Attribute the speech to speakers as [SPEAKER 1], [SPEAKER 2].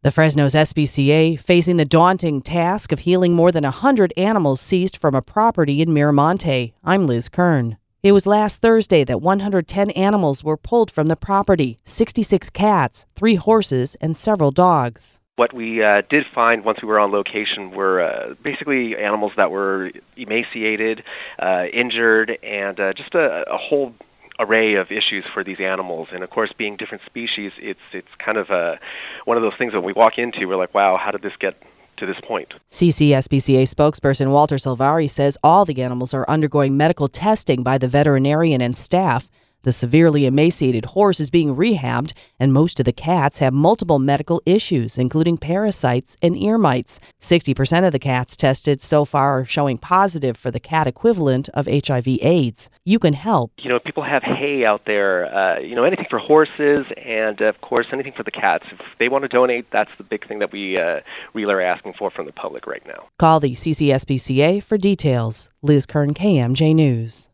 [SPEAKER 1] The Fresno's SPCA facing the daunting task of healing more than 100 animals seized from a property in Miramonte. I'm Liz Kern. It was last Thursday that 110 animals were pulled from the property, 66 cats, 3 horses, and several dogs.
[SPEAKER 2] What we did find once we were on location were basically animals that were emaciated, injured, and just a whole array of issues for these animals. And of course, being different species, it's kind of one of those things that we walk into, we're like, wow, how did this get to this point?
[SPEAKER 1] CCSPCA spokesperson Walter Silvari says all the animals are undergoing medical testing by the veterinarian and staff. The severely emaciated horse is being rehabbed, and most of the cats have multiple medical issues, including parasites and ear mites. 60% of the cats tested so far are showing positive for the cat equivalent of HIV/AIDS. You can help.
[SPEAKER 2] People have hay out there, anything for horses, and of course, anything for the cats. If they want to donate, that's the big thing that we really are asking for from the public right now.
[SPEAKER 1] Call the CCSPCA for details. Liz Kern, KMJ News.